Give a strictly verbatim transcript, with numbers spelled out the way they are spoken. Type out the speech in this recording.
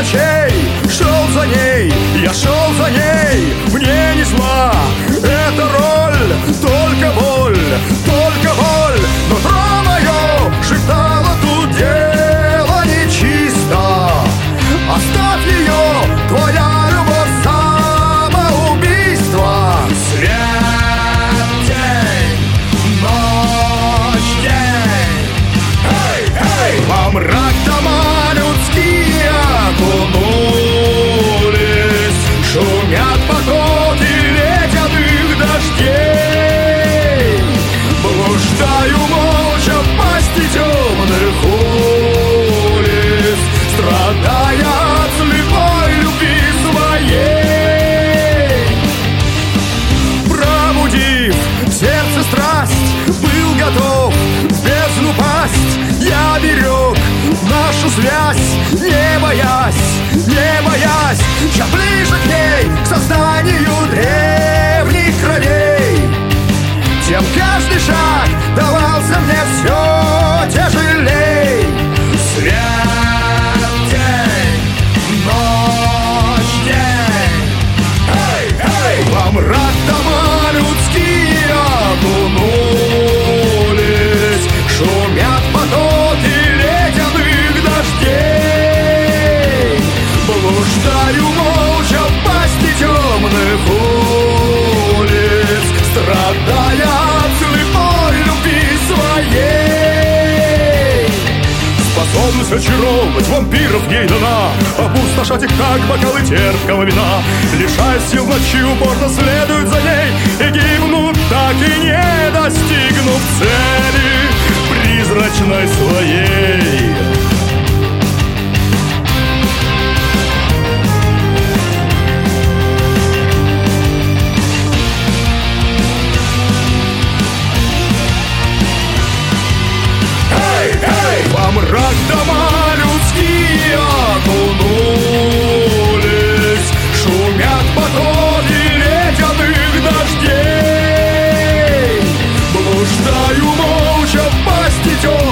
ночей шел за ней, я шел за ней, мне не зла эта роль, только боль, только боль. Но нутро мое шептало: тут дело нечисто, оставь ее, твоя любовь самоубийство. Свет, день, ночь, день, эй, эй, во мрак дома людские окунулись, шумят потоки ледяных дождей. Блуждаю молча в пасти темных улиц, страдая от слепой любви своей. Пробудив в сердце страсть, был готов в бездну пасть. Я берег нашу связь, не боясь, не боясь, чем ближе к ней, к созданию древних кровей, тем каждый шаг давался мне все тяжелей. Свет, день, ночь, день, эй, эй, во мрак дома людские окунулись, шумят потоки ледяных дождей. Блуждаю молча в пасти темных улиц, страдая от слепой любви своей. Способность очаровывать вампиров ей дана, опустошать их, как бокалы терпкого вина. Лишаясь сил ночи, упорно следуют за ней и гибнут, так и не достигнув цели призрачной своей. Во мрак дома людские окунулись, шумят потоки ледяных дождей. Блуждаю молча в пасти темных